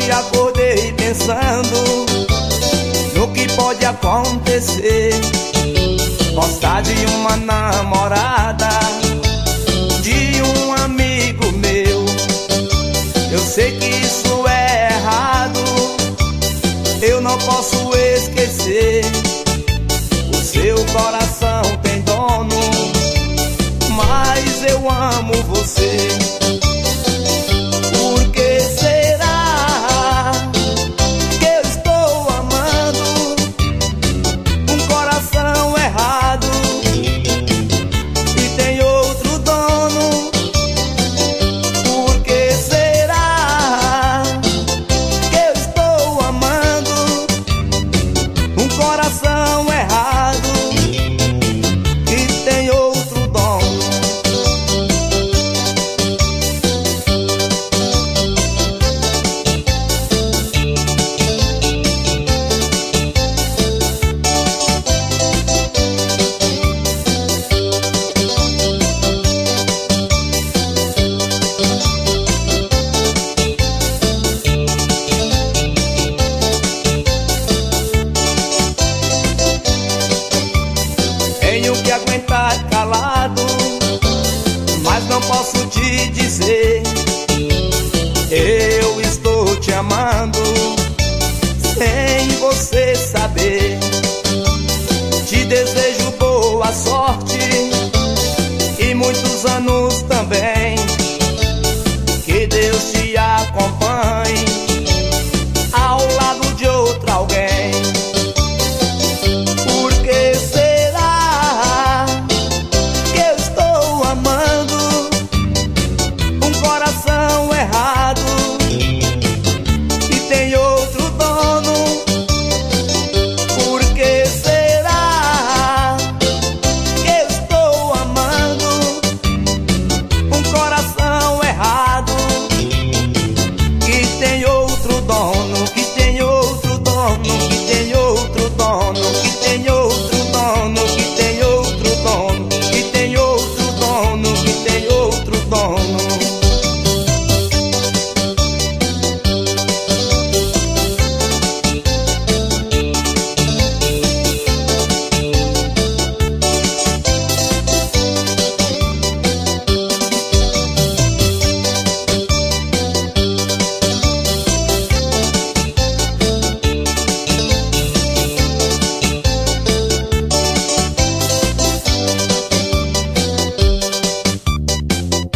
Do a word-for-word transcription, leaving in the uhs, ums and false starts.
Hoje acordei pensando no que pode acontecer. Gostar de uma namorada, de um amigo meu. Eu sei que isso é errado, eu não posso esquecer. O seu coração tem dono, mas eu amo você. Por que será que eu estou amando um coração errado e tem outro dono? Por que será que eu estou amando um coração errado e tem outro dono? Tenho que aguentar calado, mas não posso te dizer. Eu estou te amando,